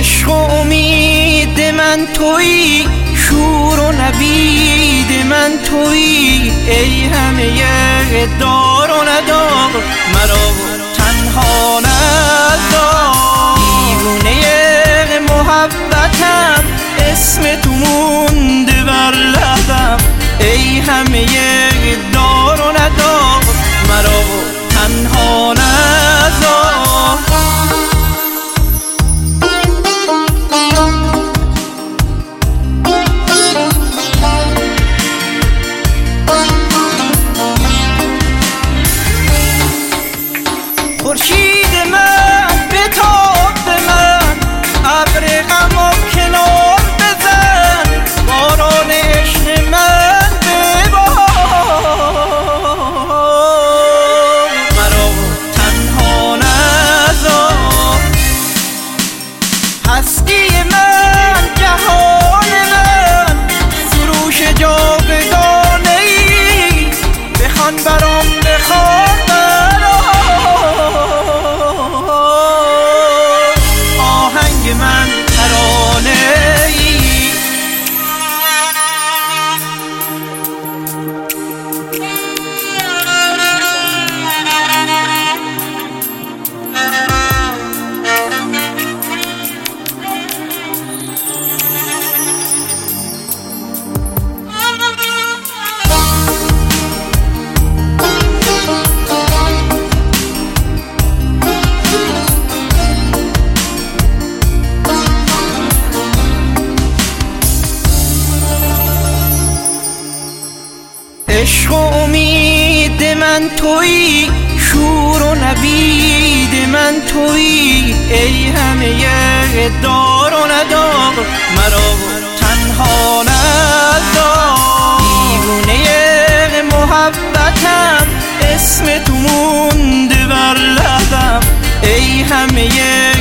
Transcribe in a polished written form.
عشق و امید من تویی، شور و نوید من تویی، ای همه دار و ندار مرا تنها نذار. دیوانه محبتم، اسم تو مونده بر لبم، ای همه دار و ندار مرا تنها نذار. خورشید من بتاب به من، ابر غم و کنار بزن، باران عشق من ببار، مرا تنها نذار. هستی من، جهان من، سروش جاودانه ای، بخوان برام بخوان من ترانه ای. عشق و امید من تویی، شور و نوید من تویی، ای همه دار و ندار مرا تنها نذار. دیوانه محبتم، اسم تو مونده بر لبم، ای همه